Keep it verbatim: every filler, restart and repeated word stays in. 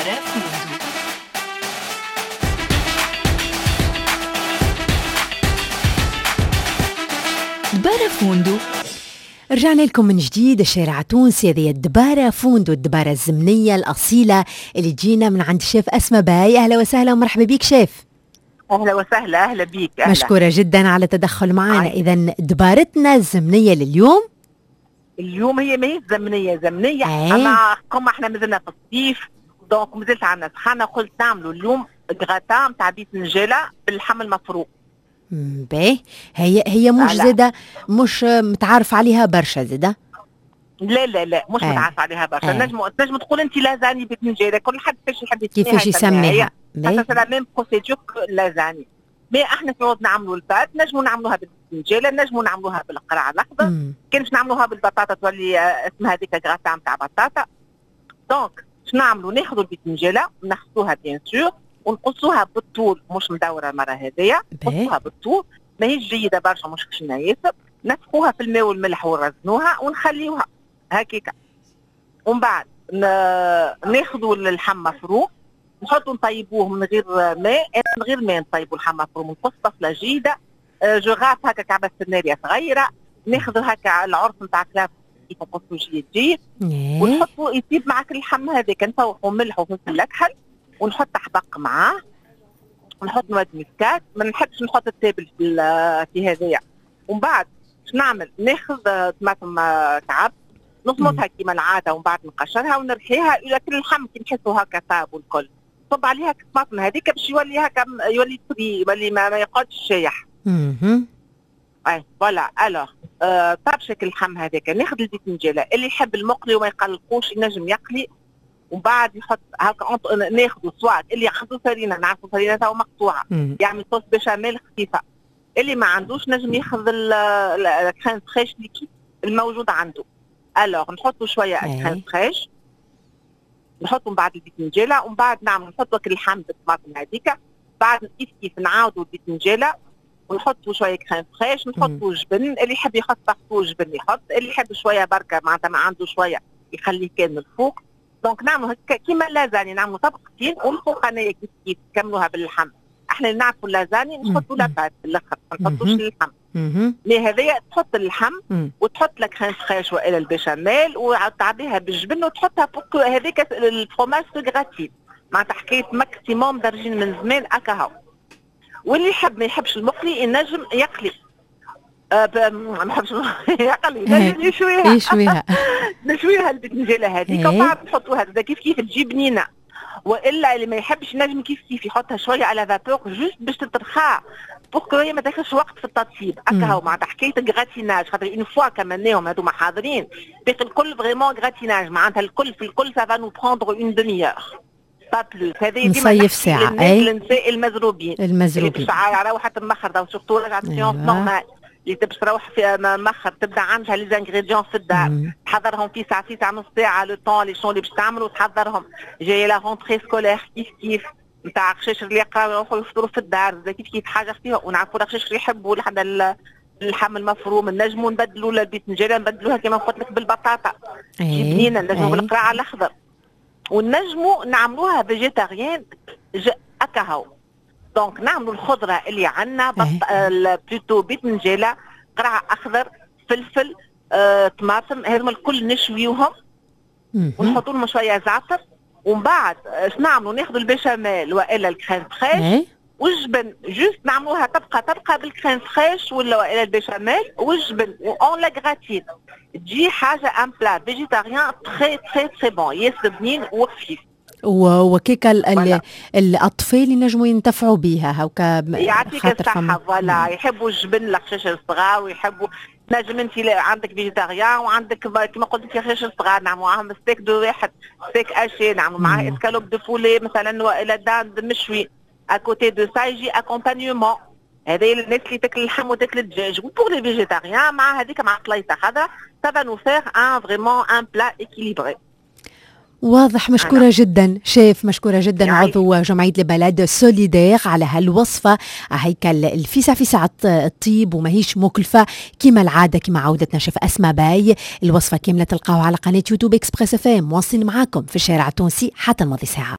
Barafundo. Barafundo. رجعنا لكم من جديد. الشارع التونسي هذه الدبارة فوندو، الدبارة الزمنية الأصيلة اللي تجينا من عند الشيف أسماء باي. أهلا وسهلا ومرحبا بيك شيف. أهلا وسهلا. أهلا بيك. أهلا. مشكورة جدا على التدخل معنا. إذن دبارتنا الزمنية لليوم اليوم هي ما هي زمنية زمنية أيه. أما كم احنا مازلنا في الصيف دونك مازلت عندنا سخانة، قلت نعملوا اليوم غراتا نتاع بيت نجيلة باللحم المفروم. باهي. هي هي مش زادة مش متعارف عليها برشا زادة. لا لا لا مش أيه. متعارف عليها برشا. أيه. نجم نجم تقول انت لازاني بيت نجيلة، كل حد كيفاش يحب يسميها كيفاش يسميها. حتى سي لا ميم بروسيدور لازاني. مي احنا في وقت نعملوا البات نجموا نعملوها بالنجيلة، نجموا نعملوها بالقرع الاخضر، كان باش نعملوها بالبطاطا تولي اسمها هذيك غراتا نتاع بطاطا. دونك باش نعملوا ناخذوا البيتنجيلة نغسلوها بيان سور ونقصوها بالطول، مش مدوره المره هذيا، نقصوها بالطول ماهيش جيده برشا مش خشنه ياسر، نسقوها في الماء والملح ونرزنوها ونخليوها هكيكا. ومن بعد ناخذوا اللحم مفروم نحطوا نطيبوه من غير ماء، من غير ماء نطيبوا اللحم مفروم، نقص بصله جيده جغاف هكا كعبه سناريه صغيره، ناخذوا هكا العرس نتاع كلاف كيف نقصوا جيد جيد ونحطوا يطيب معك اللحم هذاك، نفوحوا ملح وفلفل اكحل ونحط حبق معاه، ونحط نواد مسكات، ما نحبش نحط التابل في في هذايا. ومن بعد باش نعمل ناخذ طماطم كعب نصمتها كيما العاده ومن بعد نقشرها ونرحيها الى كل اللحم كي نحسوا هكا طاب والكل، صب عليها الطماطم هذيك باش يولي هكا يولي طري يولي ما, ما يقعدش شايح. اها اي فوالا. الوغ آه طاب شكل اللحم هذاك ناخذ البيتنجيله، اللي يحب المقلي وما يقلقوش ينجم يقلي، ومن بعد يحط هكا ناخذوا سواء اللي ياخذوا فرينه، نعرفوا فرينه تو مقطوعه يعمل صوص بشاميل خفيفه، اللي ما عندوش نجم ياخذ الكريم فريش ليكيد الموجود عنده. الوغ نحطوا شويه كريم فريش نحطوا من بعد البيتنجيله، ومن بعد نعمل نحطوا اللحم بالطماطم هذيك، بعد كيف كيف نعاودوا البيتنجيله ونحطوا شويه كريم فريش، نحطوا جبن، اللي يحب يحط بارتو جبن يحط، اللي يحب شويه بركه معناتها ما عنده شويه يخليه كان من الفوق. دونك نعملوا هكا كيما اللازاني، نعملوا طبقتين والفوق انايا كيف كيف نكملوها باللحم. احنا اللي نعرفوا اللازاني نحطوا لابات بالاخر ما نحطوش اللحم. مي هذيا تحط اللحم وتحط لك كريم فريش والى البشاميل وتعبيها بالجبن وتحطها بوكو هذيك الفرomage سو غراتين، معناتها حكايه ماكسيموم درجين من زمان هكا هاو. واللي يحب ما يحبش المقلي ينجم يقلي أه ما نحبش يقلي نجم يشويها يشويها نشويها البتنجيله هذيك ومن بعد نحطوها كيف كيف تجي بنينه. والا اللي ما يحبش نجم كيف كيف يحطها شويه على فابور جوست باش تترخى بوركو هي ما تاخذش وقت في التطيب هكا هو، معناتها حكايه غراتيناج خاطر اون فوا كملناهم هذوما حاضرين باقي الكل فريمون غراتيناج، معناتها الكل في الكل سافا نو بروندر اون دمي اور با بلوس. هذه نصيف ساعه اي النساء المزروبين المزروبين اللي باش يروح حتى مخر دو سورتو رجعت سيونس نورمال اللي تبش تروح في مخر تبدا عندها لي زانغريديون في الدار، تحضرهم في ساعه في ساعه نص ساعه لو طون لي شون اللي باش تعملوا تحضرهم. جايه لا رونتري سكولير كيف كيف نتاع خشاش اللي يقراو يروحوا يفطروا في الدار كيف كيف حاجه فيها، ونعرفوا الخشاش اللي يحبوا لحد اللحم المفروم نجموا نبدلوا البيتنجيله نبدلوها كما قلت لك بالبطاطا جبنينه، نجموا بالقراع الاخضر، ونجموا نعملوها فيجيتاريان هكا هاو. دونك نعملوا الخضره اللي عندنا بلوتو بيتنجيله قرع اخضر فلفل آه، طماطم هذوما الكل نشويوهم ونحطوا لهم شويه زعتر، ومن بعد اش نعملوا ناخذوا البيشاميل والا الكريم فريش والجبن جوست نعملوها طبقه طبقه بالكريم فريش ولا والا البيشاميل والجبن اون لا غراتين، تجي حاجه ان بلا فيجيتاريان تري تري تري بون ياسر بنين وخفيف. وكيكا الاطفال ينجموا ينتفعوا بها هكا يعطيك الصحه. فوالا يحبوا الجبن الخشاش الصغار ويحبوا نجم انت عندك فيجيتاريان وعندك كما قلت لك الخشاش الصغار نعملوا معاهم ستيك دو واحد ستيك اشي، نعملوا معاه اسكالوب دو فولي مثلا والا داند مشوي اكوتي دو سا يجي اكومبانيومون. هذه الناس اللي تاكل اللحم وتاكل الدجاج، وبور لي فيجيتاريان مع هذيك مع سلايصه خضراء سافا نو فير ان فريمون ان بلا اكيليبري. واضح. مشكورة أنا. جدا شيف، مشكورة جدا يعني. عضو جمعية البلد سوليدير على هالوصفة هيكل الفيسع فيسع الطيب وماهيش مكلفة كما العادة كما عودتنا شيف أسماء باي. الوصفة كاملة تلقاوها على قناة يوتيوب إكسبريس اف ام. مواصلين معاكم في الشارع التونسي حتى الماضي ساعة.